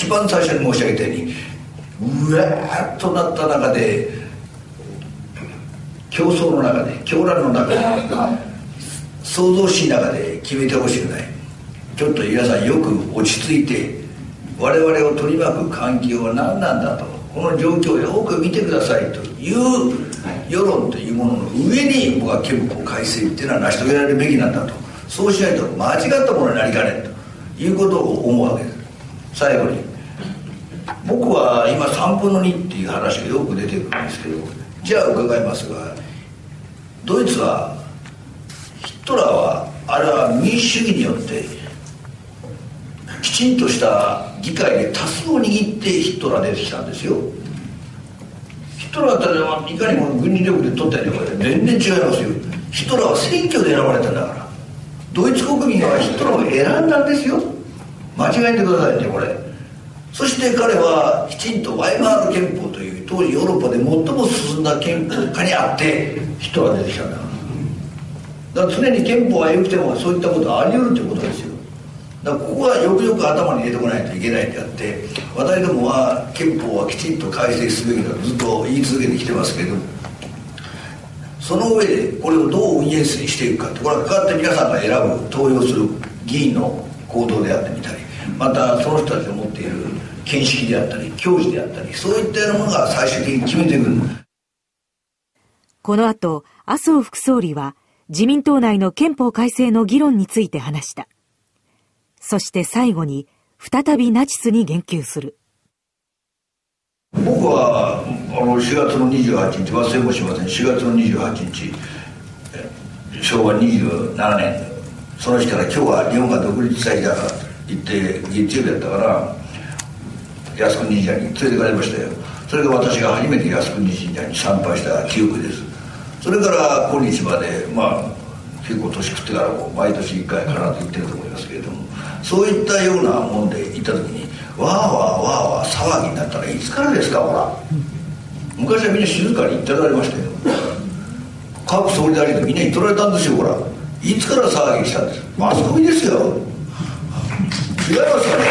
一番最初に申し上げたようにうわーっとなった中で、競争の中で、狂乱の中で、想像しい中で決めてほしくない。ちょっと皆さんよく落ち着いて、我々を取り巻く環境は何なんだと、この状況をよく見てくださいという世論というものの上に、僕は憲法改正っていうのは成し遂げられるべきなんだと。そうしないと間違ったものになりかねんということを思うわけです。最後に、僕は今3分の2っていう話がよく出てくるんですけど、じゃあ伺いますが、ドイツはヒトラーはあれは民主主義によってきちんとした議会で多数を握ってヒトラー出てきたんですよ。ヒトラーだったらいかにも軍事力で取ったりとか全然違いますよ。ヒトラーは選挙で選ばれたんだから。ドイツ国民はヒトラーを選んだんですよ。間違えてくださいねこれ。そして彼はきちんとワイマール憲法という当時ヨーロッパで最も進んだ憲法下にあってヒトラー出てきたんだから。だから常に憲法は良くてもそういったことはあり得るということですよ。だからここはよくよく頭に入れてこないといけないんであって、私どもは憲法はきちんと改正すべきだとずっと言い続けてきてますけど、その上でこれをどう運営していくかって、これはかわって皆さんが選ぶ投票する議員の行動であってみたり、またその人たちの持っている見識であったり教授であったり、そういったようなものが最終的に決めてくる。 この後、麻生副総理は自民党内の憲法改正の議論について話した。そして最後に再びナチスに言及する。 僕は4月の28日忘れもしません。4月の28日昭和27年その日から、今日は日本が独立した日だからと言って月曜日だったから靖国神社に連れてかれましたよ。それが私が初めて靖国神社に参拝した記憶です。それから今日まで結構年食ってからも毎年1回必ず行ってると思いますけれども、そういったようなもんで行った時にわーわーわーわー騒ぎになったらいつからですか。ほら昔はみんな静かに言ってられましたよ。各総理大臣でみんな言ってられたんですよ。ほらいつから騒ぎしたんです。マスコミですよ。違いますよね。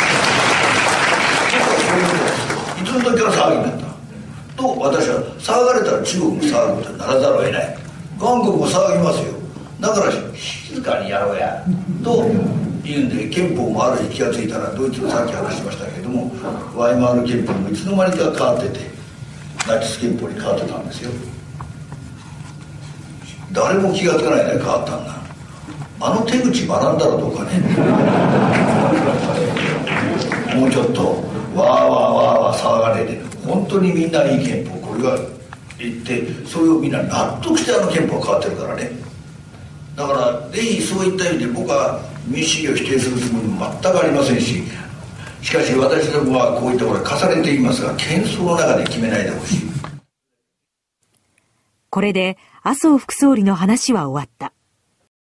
いつの時から騒ぎになったと、私は騒がれたら中国も騒ぐことにならざるを得ない。韓国も騒ぎますよ。だから静かにやろうやというんで、憲法もある日気がついたら、ドイツのさっき話しましたけれどもワイマール憲法もいつの間にか変わっててナチス憲法に変わってたんですよ。誰も気がつかないで変わったんだ。あの手口学んだらどうかね。もうちょっとわーわーわーわー騒がれて、本当にみんないい憲法これが言って、それをみんな納得して憲法が変わってるからね。だからぜひそういった意味で僕は民主主義を否定するつもりも全くありませんし、しかし私どもはこういったことを重ねて言いますが、喧騒の中で決めないでほしい。 これで麻生副総理の話は終わった。